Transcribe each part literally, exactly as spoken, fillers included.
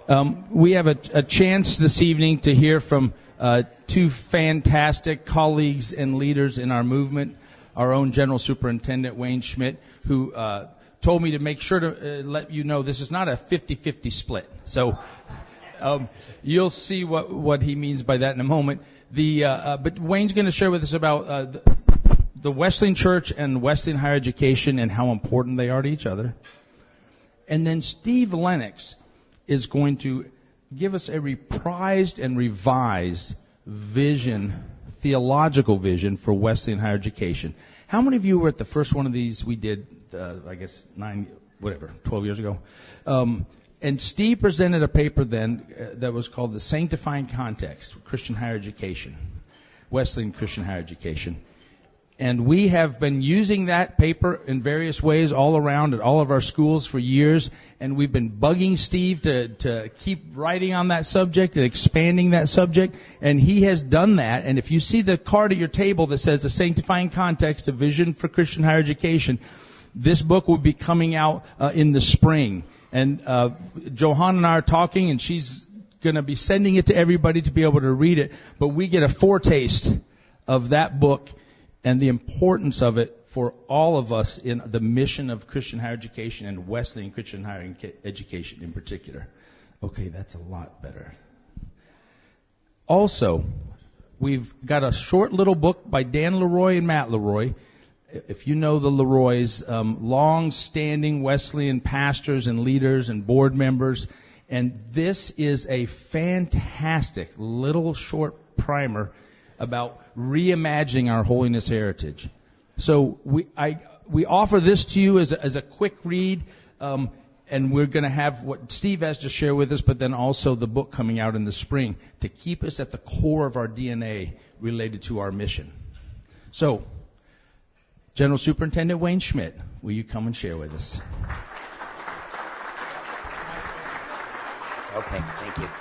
Um, we have a, a chance this evening to hear from uh, two fantastic colleagues and leaders in our movement. Our own General Superintendent, Wayne Schmidt, who uh, told me to make sure to uh, let you know this is not a fifty-fifty split. So um, you'll see what, what he means by that in a moment. The uh, uh, But Wayne's going to share with us about uh, the, the Wesleyan Church and Wesleyan higher education and how important they are to each other. And then Steve Lennox is going to give us a reprised and revised vision, theological vision for Wesleyan higher education. How many of you were at the first one of these we did, uh, I guess, nine, whatever, twelve years ago? Um, and Steve presented a paper then uh, that was called The Sanctifying Context, Christian Higher Education, Wesleyan Christian Higher Education. And we have been using that paper in various ways all around at all of our schools for years. And we've been bugging Steve to, to keep writing on that subject and expanding that subject. And he has done that. And if you see the card at your table that says The Sanctifying Context, A Vision for Christian Higher Education, this book will be coming out uh, in the spring. And uh, Johanna and I are talking, and she's going to be sending it to everybody to be able to read it. But we get a foretaste of that book and the importance of it for all of us in the mission of Christian higher education and Wesleyan Christian higher education in particular. Okay, that's a lot better. Also, we've got a short little book by Dan Leroy and Matt Leroy. If you know the Leroys, um, long-standing Wesleyan pastors and leaders and board members. And this is a fantastic little short primer about reimagining our holiness heritage. So we I we offer this to you as a, as a quick read, um, and we're going to have what Steve has to share with us, but then also the book coming out in the spring to keep us at the core of our D N A related to our mission. So, General Superintendent Wayne Schmidt, will you come and share with us? Okay, thank you.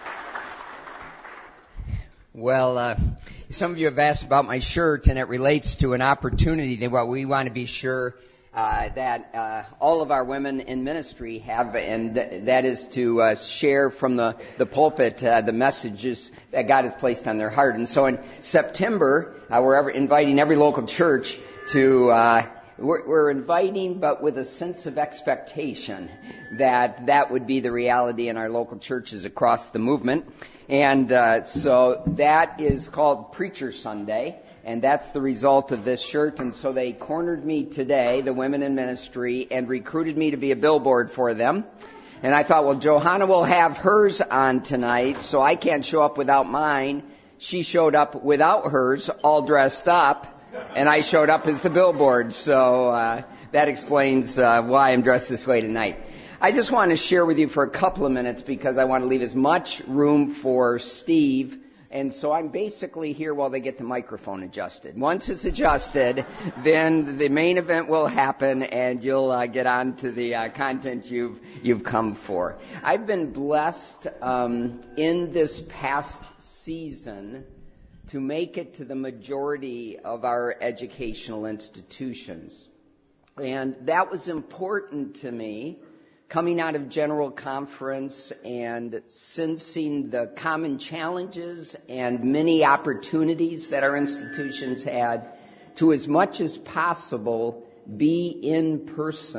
Well, uh, some of you have asked about my shirt, and it relates to an opportunity that well, we want to be sure uh, that uh, all of our women in ministry have, and th- that is to uh, share from the, the pulpit uh, the messages that God has placed on their heart. And so in September, uh, we're ever inviting every local church to uh, We're, we're inviting, but with a sense of expectation that that would be the reality in our local churches across the movement. And uh, so that is called Preacher Sunday, and that's the result of this shirt. And so they cornered me today, the women in ministry, and recruited me to be a billboard for them. And I thought, well, Johanna will have hers on tonight, so I can't show up without mine. She showed up without hers, all dressed up. And I showed up as the billboard, so uh, that explains uh, why I'm dressed this way tonight. I just want to share with you for a couple of minutes because I want to leave as much room for Steve. And so I'm basically here while they get the microphone adjusted. Once it's adjusted, then the main event will happen and you'll uh, get on to the uh, content you've you've come for. I've been blessed um, in this past season to make it to the majority of our educational institutions. And that was important to me, coming out of General Conference and sensing the common challenges and many opportunities that our institutions had to, as much as possible, be in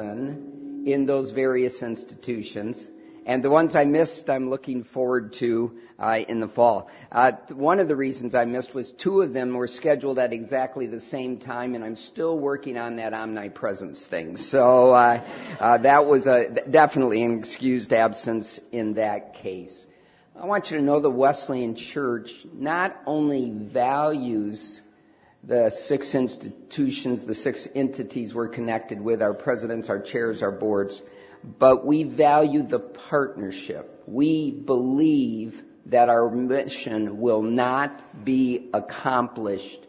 person in those various institutions. And the ones I missed, I'm looking forward to uh, in the fall. Uh, one of the reasons I missed was two of them were scheduled at exactly the same time, and I'm still working on that omnipresence thing. So uh, uh, that was a, definitely an excused absence in that case. I want you to know the Wesleyan Church not only values the six institutions, the six entities we're connected with, our presidents, our chairs, our boards, but we value the partnership. We believe that our mission will not be accomplished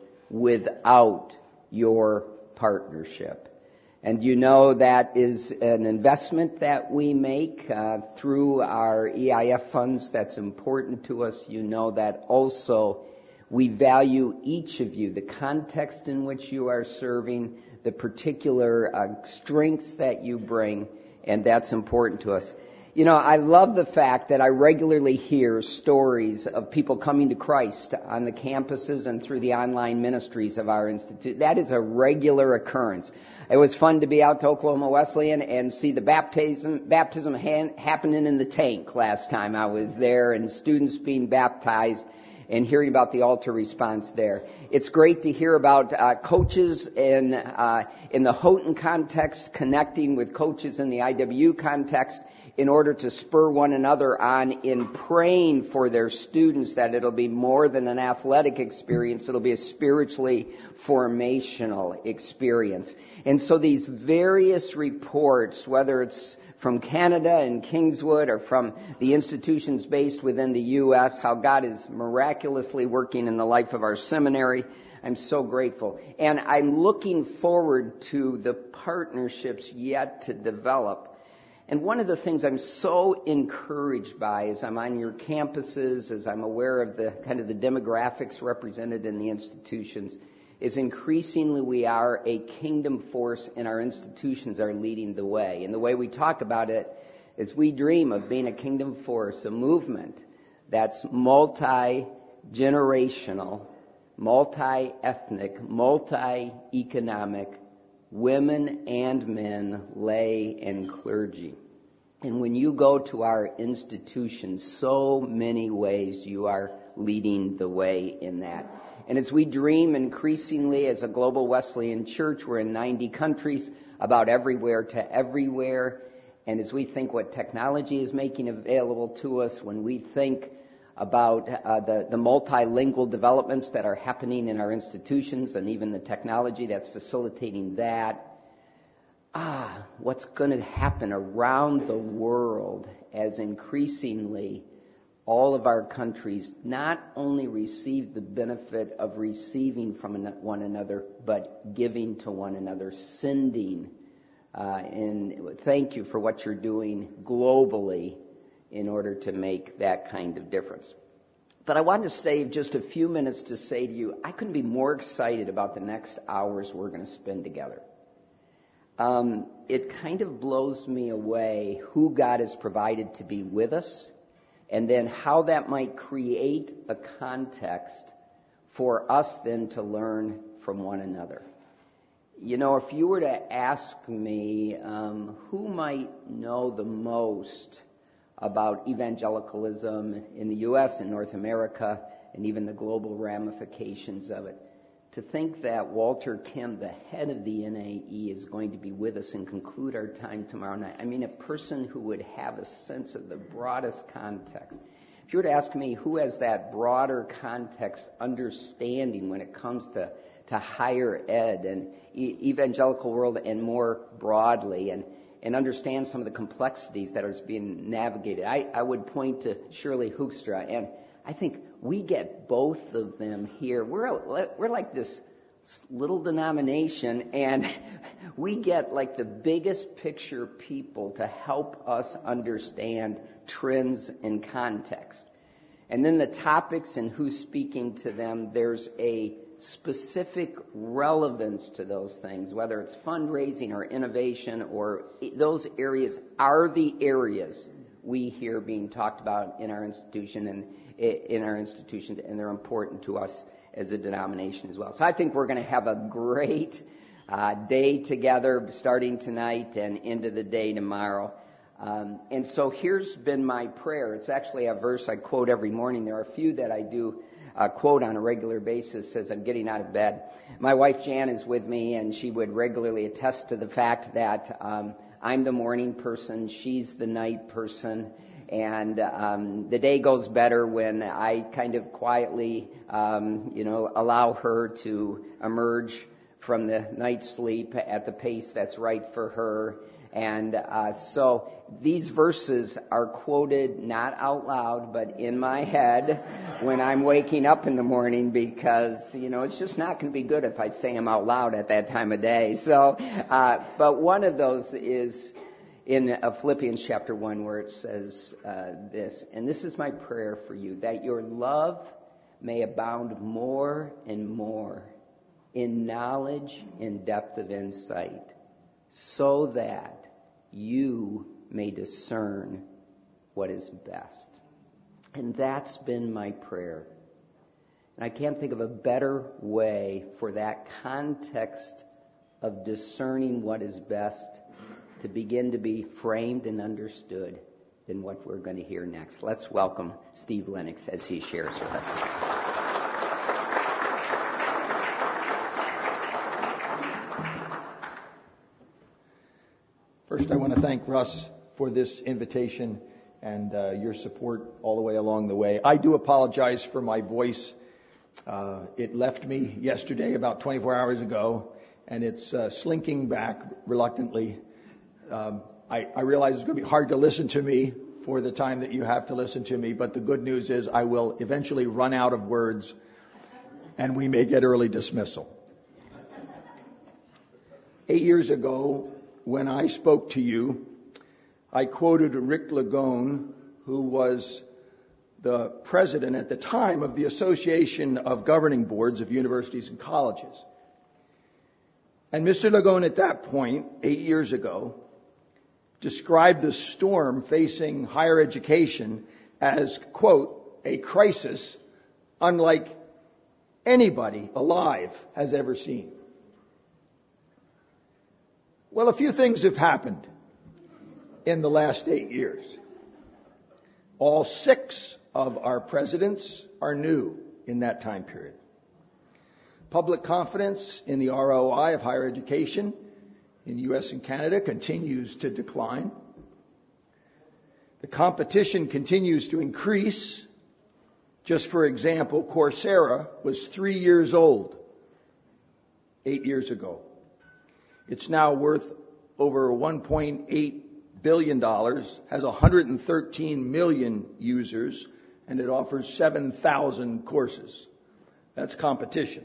without your partnership. And you know that is an investment that we make uh, through our E I F funds that's important to us. You know that also we value each of you, the context in which you are serving, the particular uh, strengths that you bring, and that's important to us. You know, I love the fact that I regularly hear stories of people coming to Christ on the campuses and through the online ministries of our institute. That is a regular occurrence. It was fun to be out to Oklahoma Wesleyan and see the baptism baptism ha- happening in the tank last time I was there, and students being baptized and hearing about the altar response there. It's great to hear about uh, coaches in uh, in the Houghton context connecting with coaches in the I W U context in order to spur one another on in praying for their students, that it'll be more than an athletic experience, it'll be a spiritually formational experience. And so these various reports, whether it's from Canada and Kingswood or from the institutions based within the U S, how God is miraculously working in the life of our seminary, I'm so grateful. And I'm looking forward to the partnerships yet to develop. And one of the things I'm so encouraged by as I'm on your campuses, as I'm aware of the kind of the demographics represented in the institutions, is increasingly we are a kingdom force, and our institutions are leading the way. And the way we talk about it is we dream of being a kingdom force, a movement that's multi-generational, multi-ethnic, multi-economic, women and men, lay and clergy. And when you go to our institutions, so many ways you are leading the way in that. And as we dream increasingly as a global Wesleyan church, we're in ninety countries, about everywhere to everywhere. And as we think what technology is making available to us, when we think about uh, the, the multilingual developments that are happening in our institutions and even the technology that's facilitating that, ah, what's going to happen around the world as increasingly all of our countries not only receive the benefit of receiving from one another, but giving to one another, sending. Uh, and thank you for what you're doing globally in order to make that kind of difference. But I wanted to save just a few minutes to say to you, I couldn't be more excited about the next hours we're going to spend together. Um, it kind of blows me away who God has provided to be with us, and then how that might create a context for us then to learn from one another. You know, if you were to ask me um, who might know the most about evangelicalism in the U S and North America and even the global ramifications of it, to think that Walter Kim, the head of the N A E, is going to be with us and conclude our time tomorrow night. I mean, a person who would have a sense of the broadest context. If you were to ask me who has that broader context understanding when it comes to, to higher ed and e- evangelical world and more broadly, and and understand some of the complexities that are being navigated, I, I would point to Shirley Hoekstra, and I think we get both of them here. We're we're like this little denomination, and we get like the biggest picture people to help us understand trends and context. And then the topics and who's speaking to them, there's a specific relevance to those things, whether it's fundraising or innovation, or those areas are the areas we hear being talked about in our institution and in our institutions, and they're important to us as a denomination as well. So I think we're going to have a great uh, day together, starting tonight and into the day tomorrow. Um, and so here's been my prayer. It's actually a verse I quote every morning. There are a few that I do uh, quote on a regular basis as I'm getting out of bed. My wife Jan is with me, and she would regularly attest to the fact that um, I'm the morning person, she's the night person. And um, the day goes better when I kind of quietly, um, you know, allow her to emerge from the night's sleep at the pace that's right for her. And uh, so these verses are quoted not out loud, but in my head when I'm waking up in the morning, because, you know, it's just not going to be good if I say them out loud at that time of day. So, uh, but one of those is in uh, Philippians chapter one, where it says uh, this, and this is my prayer for you, that your love may abound more and more in knowledge and depth of insight, so that you may discern what is best. And that's been my prayer. And I can't think of a better way for that context of discerning what is best to begin to be framed and understood than what we're going to hear next. Let's welcome Steve Lennox as he shares with us. First, I want to thank Russ for this invitation and uh, your support all the way along the way. I do apologize for my voice. Uh, it left me yesterday about twenty-four hours ago, and it's uh, slinking back reluctantly. Um, I, I realize it's going to be hard to listen to me for the time that you have to listen to me, but the good news is I will eventually run out of words, and we may get early dismissal. Eight years ago, when I spoke to you, I quoted Rick Lagone, who was the president at the time of the Association of Governing Boards of Universities and Colleges. And Mister Lagone at that point, eight years ago, described the storm facing higher education as, quote, a crisis unlike anybody alive has ever seen. Well, a few things have happened in the last eight years. All six of our presidents are new in that time period. Public confidence in the R O I of higher education in the U S and Canada continues to decline. The competition continues to increase. Just for example, Coursera was three years old eight years ago. It's now worth over one point eight billion dollars, has one hundred thirteen million users, and it offers seven thousand courses. That's competition.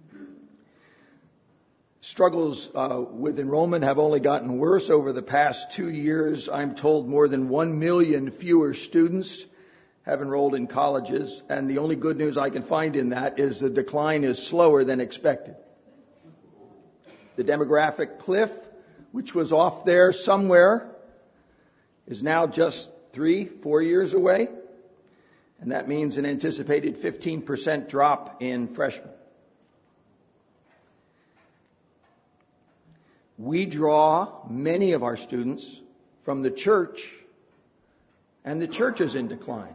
Struggles uh, with enrollment have only gotten worse over the past two years. I'm told more than one million fewer students have enrolled in colleges, and the only good news I can find in that is the decline is slower than expected. The demographic cliff, which was off there somewhere, is now just three, four years away, and that means an anticipated fifteen percent drop in freshmen. We draw many of our students from the church, and the church is in decline.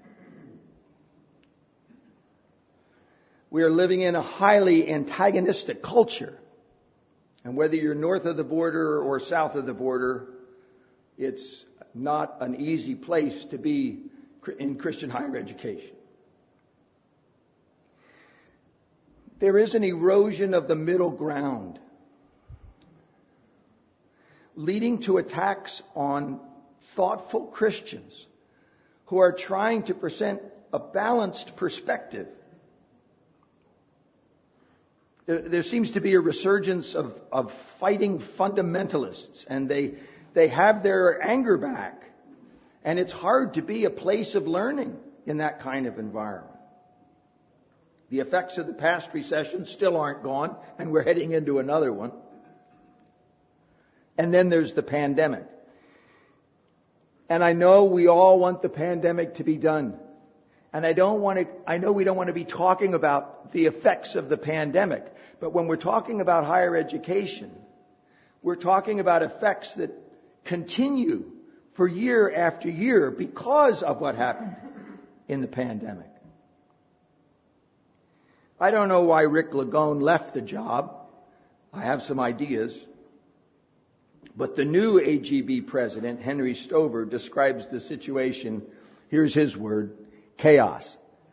We are living in a highly antagonistic culture, and whether you're north of the border or south of the border, it's not an easy place to be in Christian higher education. There is an erosion of the middle ground, leading to attacks on thoughtful Christians who are trying to present a balanced perspective. There, there seems to be a resurgence of, of fighting fundamentalists, and they, they have their anger back. And it's hard to be a place of learning in that kind of environment. The effects of the past recession still aren't gone, and we're heading into another one. And then there's the pandemic. And I know we all want the pandemic to be done. And I don't want to, I know we don't want to be talking about the effects of the pandemic. But when we're talking about higher education, we're talking about effects that continue for year after year because of what happened in the pandemic. I don't know why Rick Lagone left the job. I have some ideas. But the new A G B president, Henry Stover, describes the situation, here's his word, chaos.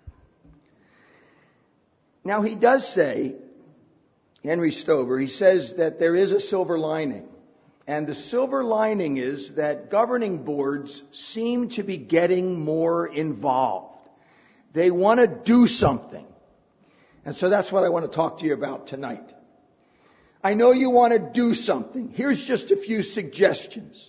Now he does say, Henry Stover, he says that there is a silver lining. And the silver lining is that governing boards seem to be getting more involved. They want to do something. And so that's what I want to talk to you about tonight. I know you want to do something. Here's just a few suggestions.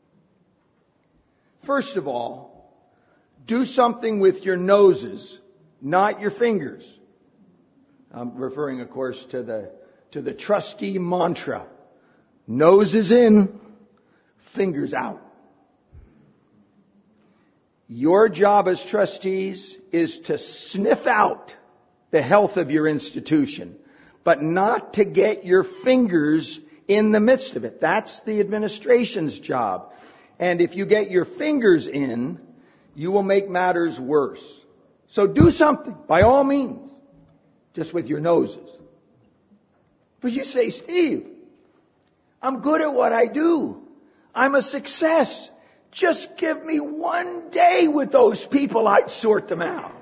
First of all, do something with your noses, not your fingers. I'm referring, of course, to the, to the trusty mantra. Noses in, fingers out. Your job as trustees is to sniff out the health of your institution, but not to get your fingers in the midst of it. That's the administration's job. And if you get your fingers in, you will make matters worse. So do something, by all means, just with your noses. But you say, Steve, I'm good at what I do. I'm a success. Just give me one day with those people, I'd sort them out.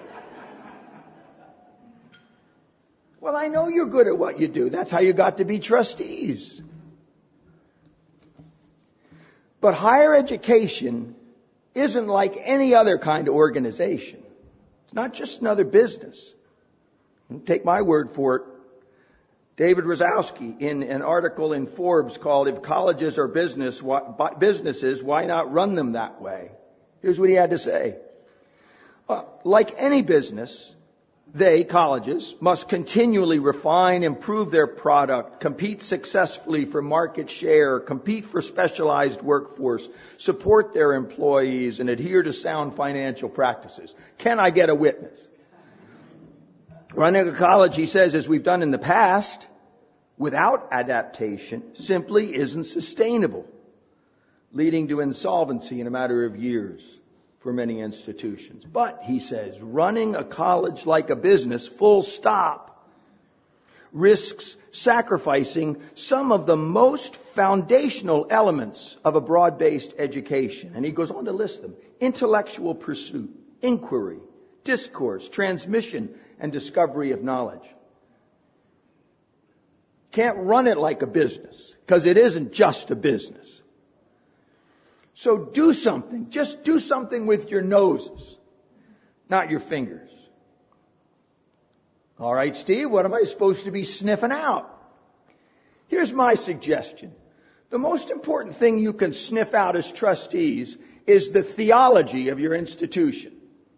Well, I know you're good at what you do. That's how you got to be trustees. But higher education isn't like any other kind of organization. It's not just another business. Take my word for it. David Rosowski, in an article in Forbes called "If Colleges Are Business, why, Businesses, Why Not Run Them That Way?" Here's what he had to say. Uh, like any business, they, colleges, must continually refine, improve their product, compete successfully for market share, compete for specialized workforce, support their employees, and adhere to sound financial practices. Can I get a witness? Running a college, he says, as we've done in the past, without adaptation, simply isn't sustainable, leading to insolvency in a matter of years for many institutions. But, he says, running a college like a business, full stop, risks sacrificing some of the most foundational elements of a broad-based education. And he goes on to list them: intellectual pursuit, inquiry, discourse, transmission, and discovery of knowledge. Can't run it like a business, because it isn't just a business. So do something. Just do something with your noses, not your fingers. All right, Steve, what am I supposed to be sniffing out? Here's my suggestion. The most important thing you can sniff out as trustees is the theology of your institution.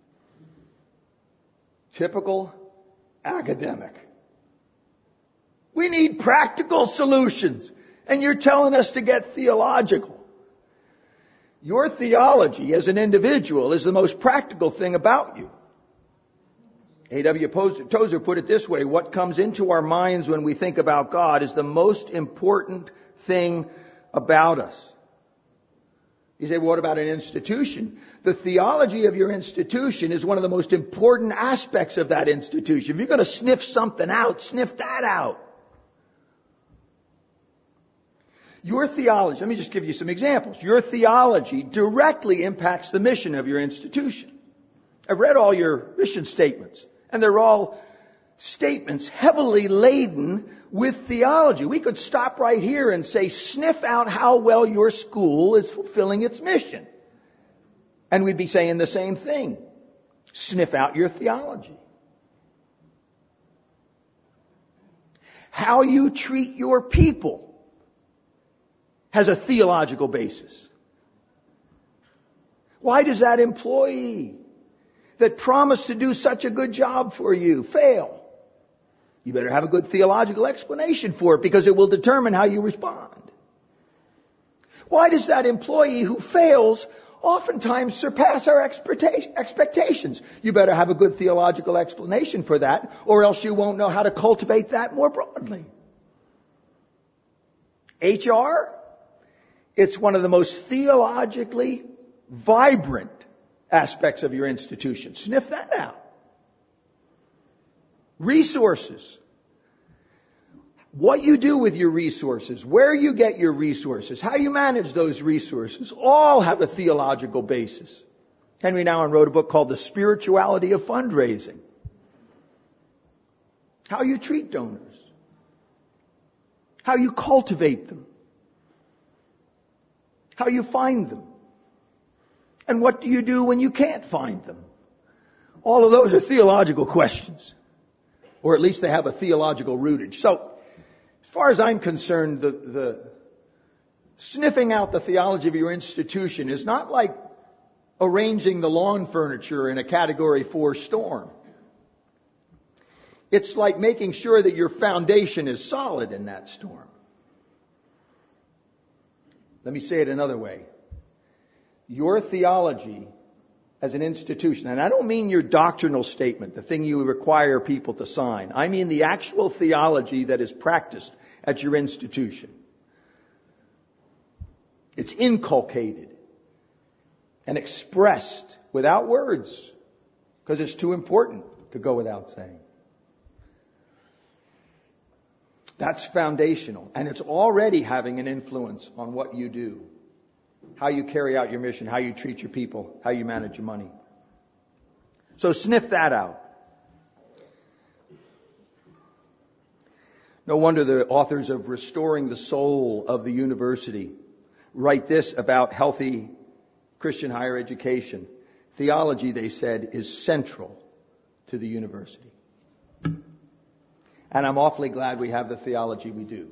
Typical academic. We need practical solutions, and you're telling us to get theological. Your theology as an individual is the most practical thing about you. A W Tozer put it this way: what comes into our minds when we think about God is the most important thing about us. You say, well, what about an institution? The theology of your institution is one of the most important aspects of that institution. If you're going to sniff something out, sniff that out. Your theology, let me just give you some examples. Your theology directly impacts the mission of your institution. I've read all your mission statements, and they're all statements heavily laden with theology. We could stop right here and say, sniff out how well your school is fulfilling its mission. And we'd be saying the same thing. Sniff out your theology. How you treat your people has a theological basis. Why does that employee that promised to do such a good job for you fail? You better have a good theological explanation for it, because it will determine how you respond. Why does that employee who fails oftentimes surpass our expectations? You better have a good theological explanation for that, or else you won't know how to cultivate that more broadly. H R? It's one of the most theologically vibrant aspects of your institution. Sniff that out. Resources. What you do with your resources, where you get your resources, how you manage those resources, all have a theological basis. Henry Nouwen wrote a book called The Spirituality of Fundraising. How you treat donors. How you cultivate them. How you find them. And what do you do when you can't find them? All of those are theological questions. Or at least they have a theological rootage. So, as far as I'm concerned, the, the sniffing out the theology of your institution is not like arranging the lawn furniture in a Category four storm. It's like making sure that your foundation is solid in that storm. Let me say it another way. Your theology as an institution, and I don't mean your doctrinal statement, the thing you require people to sign. I mean the actual theology that is practiced at your institution. It's inculcated and expressed without words, because it's too important to go without saying. That's foundational, and it's already having an influence on what you do, how you carry out your mission, how you treat your people, how you manage your money. So sniff that out. No wonder the authors of Restoring the Soul of the University write this about healthy Christian higher education. Theology, they said, is central to the university. And I'm awfully glad we have the theology we do.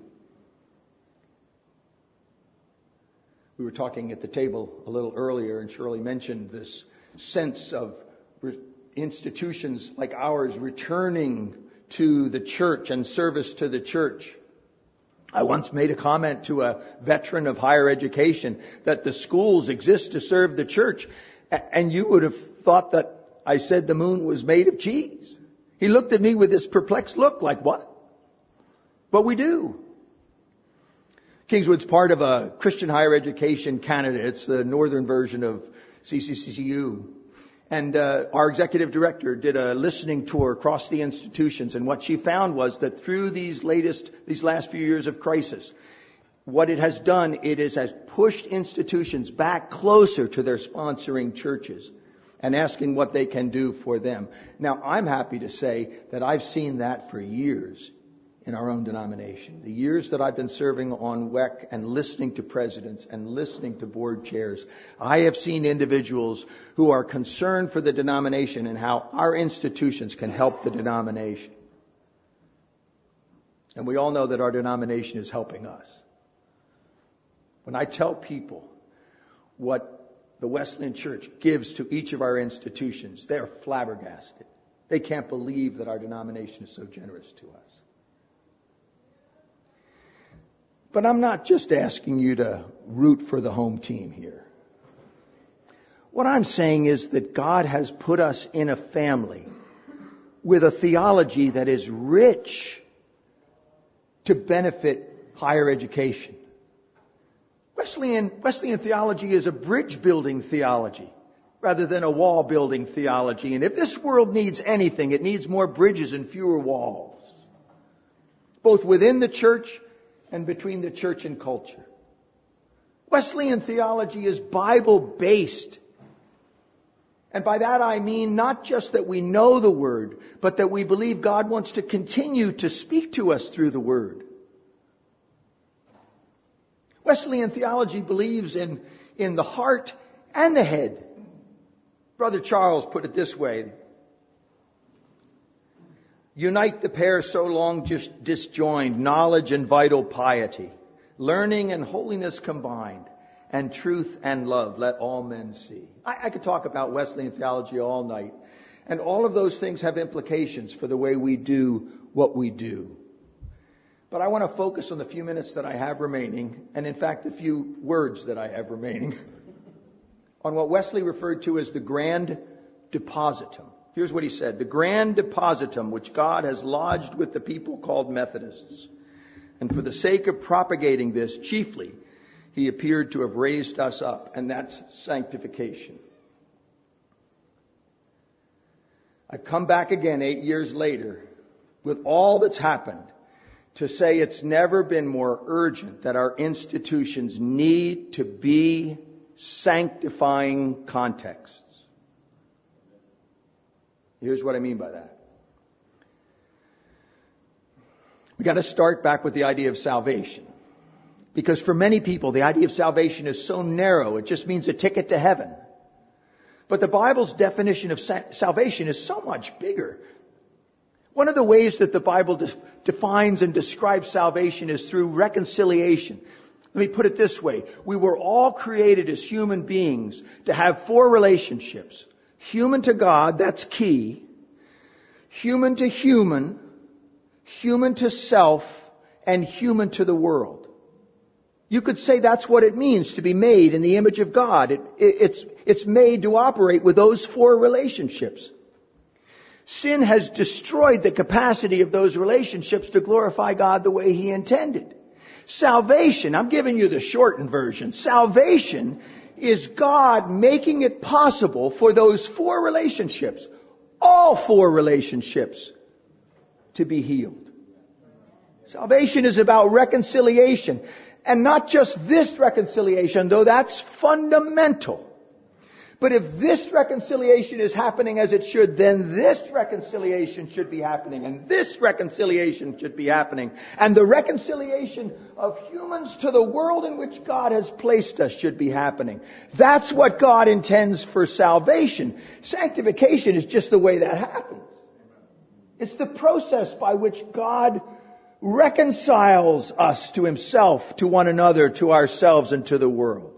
We were talking at the table a little earlier, and Shirley mentioned this sense of re- institutions like ours returning to the church and service to the church. I once made a comment to a veteran of higher education that the schools exist to serve the church, and you would have thought that I said the moon was made of cheese. He looked at me with this perplexed look, like, what? But we do. Kingswood's part of a Christian higher education Canada. It's the northern version of C C C C U. And uh, our executive director did a listening tour across the institutions, and what she found was that through these latest, these last few years of crisis, what it has done, it is has pushed institutions back closer to their sponsoring churches and asking what they can do for them. Now, I'm happy to say that I've seen that for years in our own denomination. The years that I've been serving on W E C and listening to presidents and listening to board chairs, I have seen individuals who are concerned for the denomination and how our institutions can help the denomination. And we all know that our denomination is helping us. When I tell people what the Wesleyan Church gives to each of our institutions, they're flabbergasted. They can't believe that our denomination is so generous to us. But I'm not just asking you to root for the home team here. What I'm saying is that God has put us in a family with a theology that is rich to benefit higher education. Wesleyan, Wesleyan theology is a bridge-building theology rather than a wall-building theology. And if this world needs anything, it needs more bridges and fewer walls, both within the church and between the church and culture. Wesleyan theology is Bible-based. And by that I mean not just that we know the Word, but that we believe God wants to continue to speak to us through the Word. Wesleyan theology believes in, in the heart and the head. Brother Charles put it this way: unite the pair so long just disjoined, knowledge and vital piety, learning and holiness combined, and truth and love let all men see. I, I could talk about Wesleyan theology all night, and all of those things have implications for the way we do what we do. But I want to focus on the few minutes that I have remaining, and in fact the few words that I have remaining, on what Wesley referred to as the grand depositum. Here's what he said: the grand depositum which God has lodged with the people called Methodists. And for the sake of propagating this chiefly, he appeared to have raised us up, and that's sanctification. I've come back again eight years later with all that's happened to say it's never been more urgent that our institutions need to be sanctifying contexts. Here's what I mean by that. We got to start back with the idea of salvation. Because for many people, the idea of salvation is so narrow, it just means a ticket to heaven. But the Bible's definition of sa- salvation is so much bigger. One of the ways that the Bible de- defines and describes salvation is through reconciliation. Let me put it this way. We were all created as human beings to have four relationships. Human to God, that's key. Human to human. Human to self. And human to the world. You could say that's what it means to be made in the image of God. It, it, it's, it's made to operate with those four relationships. Sin has destroyed the capacity of those relationships to glorify God the way He intended. Salvation, I'm giving you the shortened version. Salvation is God making it possible for those four relationships, all four relationships, to be healed. Salvation is about reconciliation. And not just this reconciliation, though that's fundamental. But if this reconciliation is happening as it should, then this reconciliation should be happening. And this reconciliation should be happening. And the reconciliation of humans to the world in which God has placed us should be happening. That's what God intends for salvation. Sanctification is just the way that happens. It's the process by which God reconciles us to Himself, to one another, to ourselves, and to the world.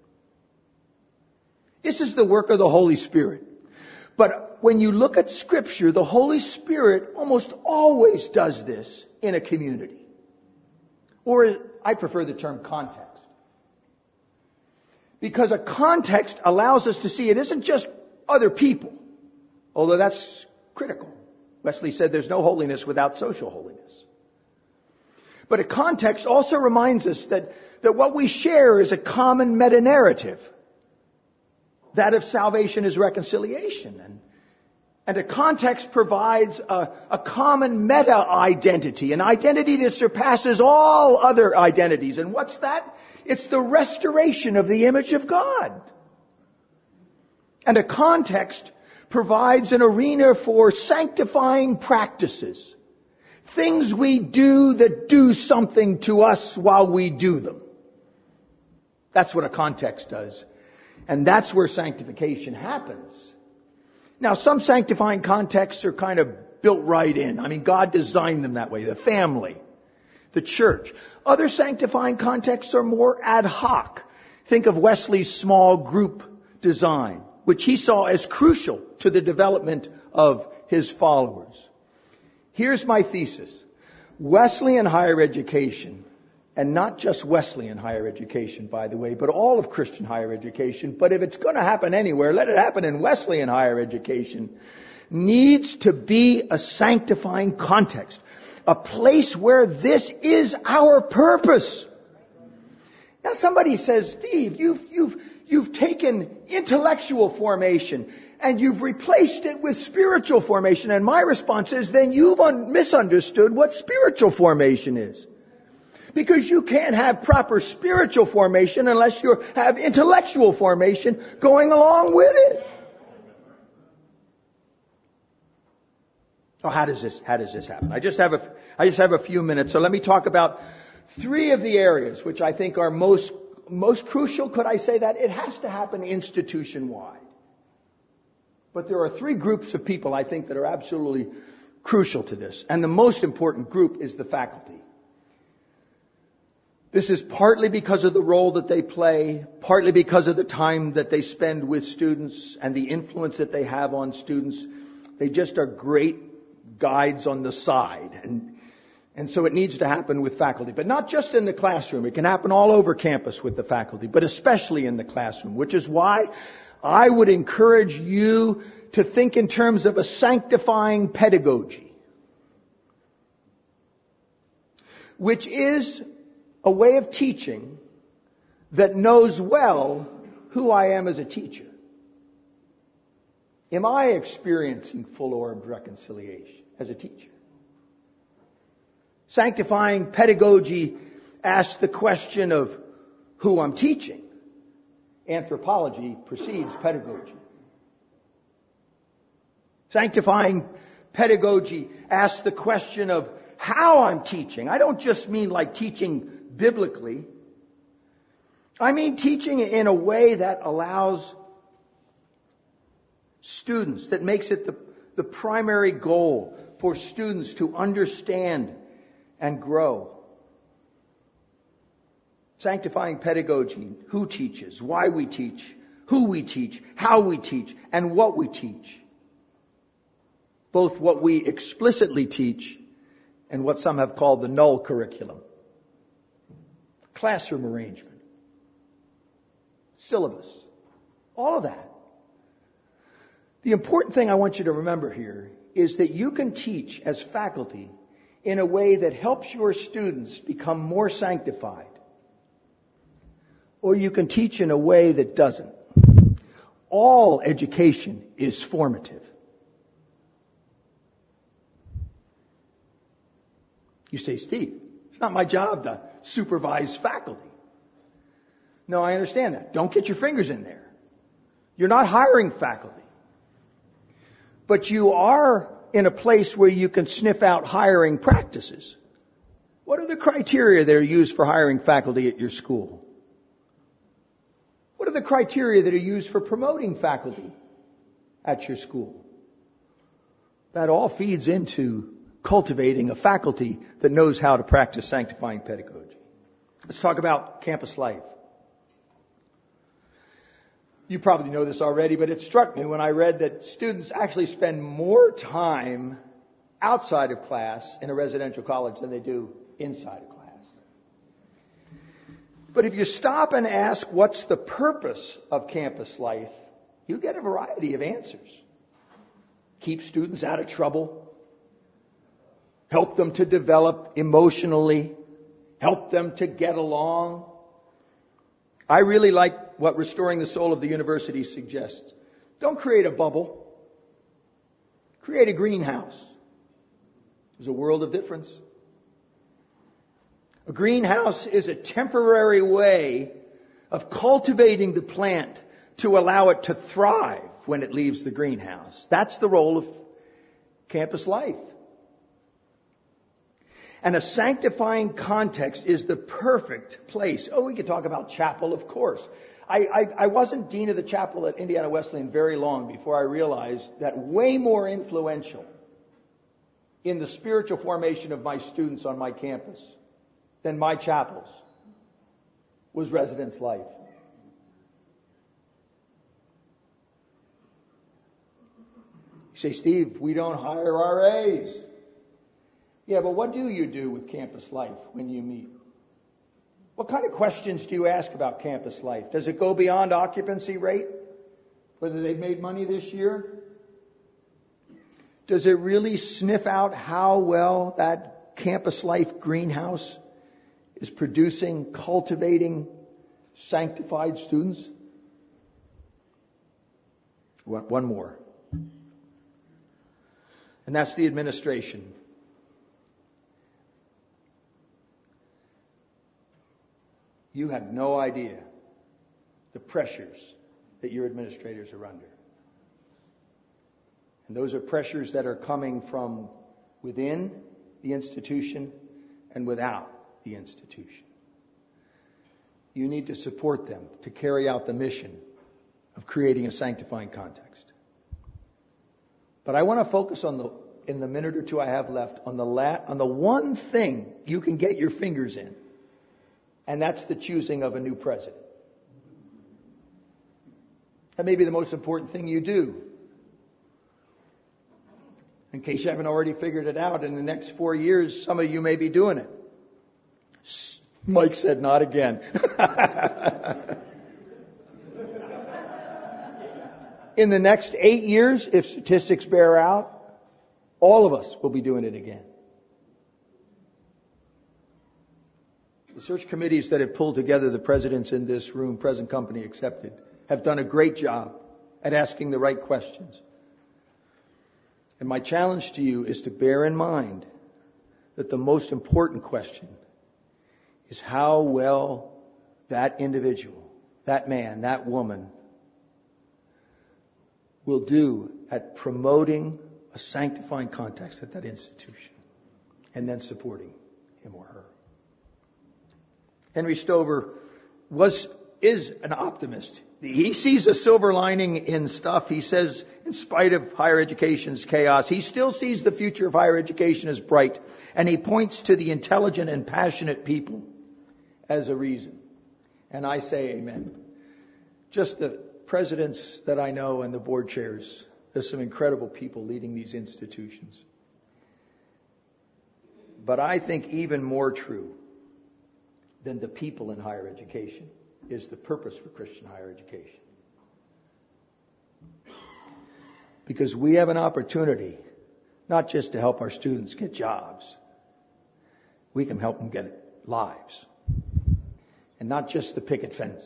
This is the work of the Holy Spirit. But when you look at Scripture, the Holy Spirit almost always does this in a community. Or I prefer the term context. Because a context allows us to see it isn't just other people, although that's critical. Wesley said there's no holiness without social holiness. But a context also reminds us that, that what we share is a common meta-narrative. That of salvation is reconciliation. And, and a context provides a, a common meta-identity, an identity that surpasses all other identities. And what's that? It's the restoration of the image of God. And a context provides an arena for sanctifying practices. Things we do that do something to us while we do them. That's what a context does. And that's where sanctification happens. Now, some sanctifying contexts are kind of built right in. I mean, God designed them that way. The family, the church. Other sanctifying contexts are more ad hoc. Think of Wesley's small group design, which he saw as crucial to the development of his followers. Here's my thesis. Wesleyan higher education, and not just Wesleyan higher education, by the way, but all of Christian higher education, but if it's going to happen anywhere, let it happen in Wesleyan higher education, needs to be a sanctifying context. A place where this is our purpose. Now somebody says, Steve, you've, you've, you've taken intellectual formation and you've replaced it with spiritual formation. And my response is, then you've un- misunderstood what spiritual formation is. Because you can't have proper spiritual formation unless you have intellectual formation going along with it. Oh, how does this, how does this happen? I just have a, I just have a few minutes. So let me talk about three of the areas which I think are most, most crucial. Could I say that? It has to happen institution-wide. But there are three groups of people I think that are absolutely crucial to this. And the most important group is the faculty. This is partly because of the role that they play, partly because of the time that they spend with students and the influence that they have on students. They just are great guides on the side. And, and so it needs to happen with faculty. But not just in the classroom. It can happen all over campus with the faculty, but especially in the classroom, which is why I would encourage you to think in terms of a sanctifying pedagogy, which is a way of teaching that knows well who I am as a teacher. Am I experiencing full-orbed reconciliation as a teacher? Sanctifying pedagogy asks the question of who I'm teaching. Anthropology precedes pedagogy. Sanctifying pedagogy asks the question of how I'm teaching. I don't just mean like teaching biblically. I mean teaching in a way that allows students, that makes it the, the primary goal for students to understand and grow. Sanctifying pedagogy, who teaches, why we teach, who we teach, how we teach, and what we teach. Both what we explicitly teach and what some have called the null curriculum. classroom arrangement, syllabus, all of that. The important thing I want you to remember here is that you can teach as faculty in a way that helps your students become more sanctified, or you can teach in a way that doesn't. All education is formative. You say, Steve, it's not my job to supervise faculty. No, I understand that. Don't get your fingers in there. You're not hiring faculty. But you are in a place where you can sniff out hiring practices. What are the criteria that are used for hiring faculty at your school? What are the criteria that are used for promoting faculty at your school? That all feeds into cultivating a faculty that knows how to practice sanctifying pedagogy. Let's talk about campus life. You probably know this already, but it struck me when I read that students actually spend more time outside of class in a residential college than they do inside of class. But if you stop and ask what's the purpose of campus life, you get a variety of answers. Keep students out of trouble. Help them to develop emotionally. Help them to get along. I really like what Restoring the Soul of the University suggests. Don't create a bubble. Create a greenhouse. There's a world of difference. A greenhouse is a temporary way of cultivating the plant to allow it to thrive when it leaves the greenhouse. That's the role of campus life. And a sanctifying context is the perfect place. Oh, we could talk about chapel, of course. I, I, I wasn't dean of the chapel at Indiana Wesleyan very long before I realized that way more influential in the spiritual formation of my students on my campus than my chapels was residence life. You say, Steve, we don't hire R As. Yeah, but what do you do with campus life when you meet? What kind of questions do you ask about campus life? Does it go beyond occupancy rate? Whether they've made money this year? Does it really sniff out how well that campus life greenhouse is producing, cultivating, sanctified students? One more. And that's the administration. You have no idea the pressures that your administrators are under. And those are pressures that are coming from within the institution and without the institution. You need to support them to carry out the mission of creating a sanctifying context. But I want to focus on the, in the minute or two I have left, on the la, on the one thing you can get your fingers in. And that's the choosing of a new president. That may be the most important thing you do. In case you haven't already figured it out, in the next four years, some of you may be doing it. Mike said, not again. In the next eight years, if statistics bear out, all of us will be doing it again. The search committees that have pulled together the presidents in this room, present company accepted, have done a great job at asking the right questions. And my challenge to you is to bear in mind that the most important question is how well that individual, that man, that woman will do at promoting a sanctifying context at that institution and then supporting him or her. Henry Stover was, is an optimist. He sees a silver lining in stuff. He says, in spite of higher education's chaos, he still sees the future of higher education as bright. And he points to the intelligent and passionate people as a reason. And I say amen. Just the presidents that I know and the board chairs, there's some incredible people leading these institutions. But I think even more true than the people in higher education is the purpose for Christian higher education. Because we have an opportunity not just to help our students get jobs, we can help them get lives. And not just the picket fence.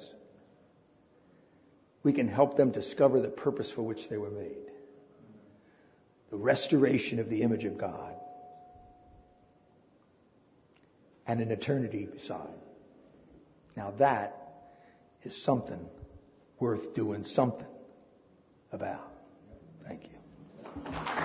We can help them discover the purpose for which they were made. The restoration of the image of God. And an eternity beside. Now that is something worth doing something about. Thank you.